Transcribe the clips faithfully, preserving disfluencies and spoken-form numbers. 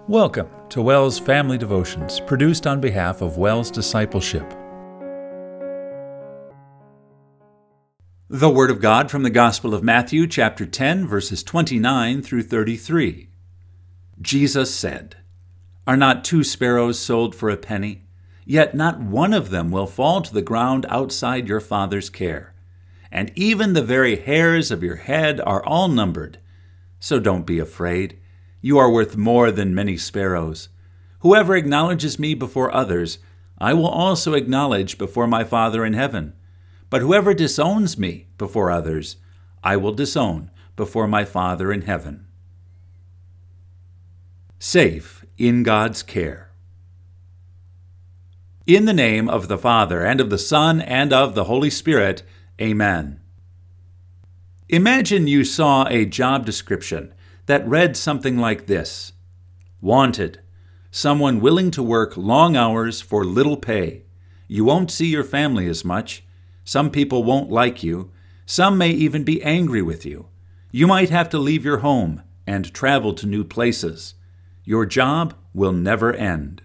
Welcome to WELS Family Devotions, produced on behalf of WELS Discipleship. The Word of God from the Gospel of Matthew, chapter ten, verses twenty-nine through thirty-three. Jesus said, "Are not two sparrows sold for a penny? Yet not one of them will fall to the ground outside your Father's care. And even the very hairs of your head are all numbered. So don't be afraid. You are worth more than many sparrows. Whoever acknowledges me before others, I will also acknowledge before my Father in heaven. But whoever disowns me before others, I will disown before my Father in heaven." Safe in God's care. In the name of the Father, and of the Son, and of the Holy Spirit, Amen. Imagine you saw a job description that read something like this: Wanted, someone willing to work long hours for little pay. You won't see your family as much. Some people won't like you. Some may even be angry with you. You might have to leave your home and travel to new places. Your job will never end.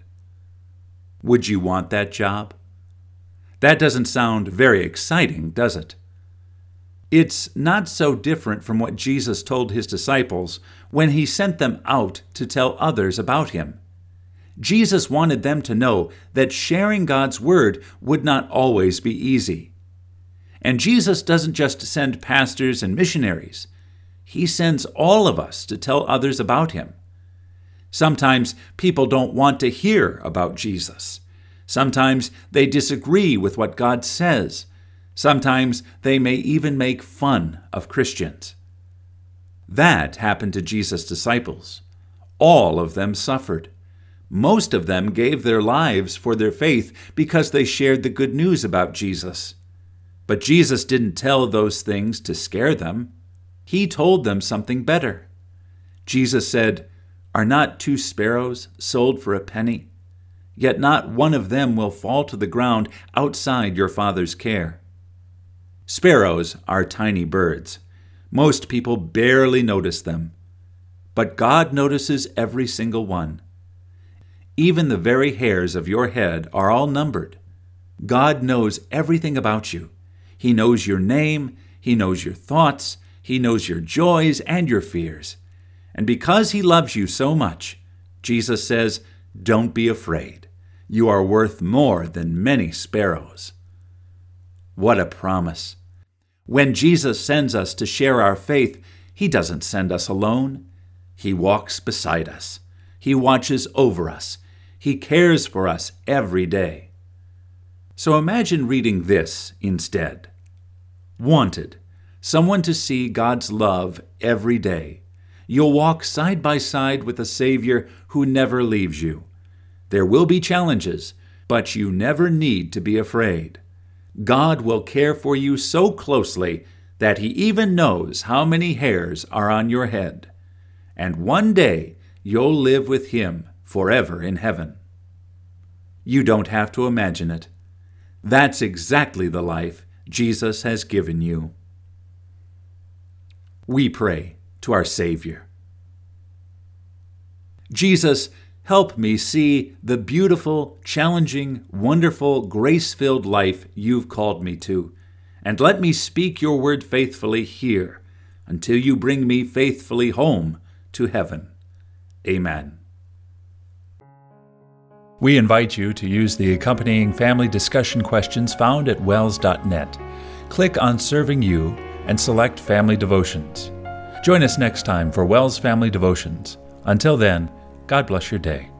Would you want that job? That doesn't sound very exciting, does it? It's not so different from what Jesus told his disciples when he sent them out to tell others about him. Jesus wanted them to know that sharing God's word would not always be easy. And Jesus doesn't just send pastors and missionaries. He sends all of us to tell others about him. Sometimes people don't want to hear about Jesus. Sometimes they disagree with what God says. Sometimes they may even make fun of Christians. That happened to Jesus' disciples. All of them suffered. Most of them gave their lives for their faith because they shared the good news about Jesus. But Jesus didn't tell those things to scare them. He told them something better. Jesus said, "Are not two sparrows sold for a penny? Yet not one of them will fall to the ground outside your Father's care." Sparrows are tiny birds. Most people barely notice them. But God notices every single one. Even the very hairs of your head are all numbered. God knows everything about you. He knows your name. He knows your thoughts. He knows your joys and your fears. And because he loves you so much, Jesus says, "Don't be afraid. You are worth more than many sparrows." What a promise. When Jesus sends us to share our faith, he doesn't send us alone. He walks beside us. He watches over us. He cares for us every day. So imagine reading this instead. Wanted, someone to see God's love every day. You'll walk side by side with a Savior who never leaves you. There will be challenges, but you never need to be afraid. God will care for you so closely that he even knows how many hairs are on your head. And one day you'll live with him forever in heaven. You don't have to imagine it. That's exactly the life Jesus has given you. We pray to our Savior. Jesus, help me see the beautiful, challenging, wonderful, grace-filled life you've called me to, and let me speak your word faithfully here until you bring me faithfully home to heaven. Amen. We invite you to use the accompanying family discussion questions found at wels dot net. Click on Serving You and select Family Devotions. Join us next time for WELS Family Devotions. Until then, God bless your day.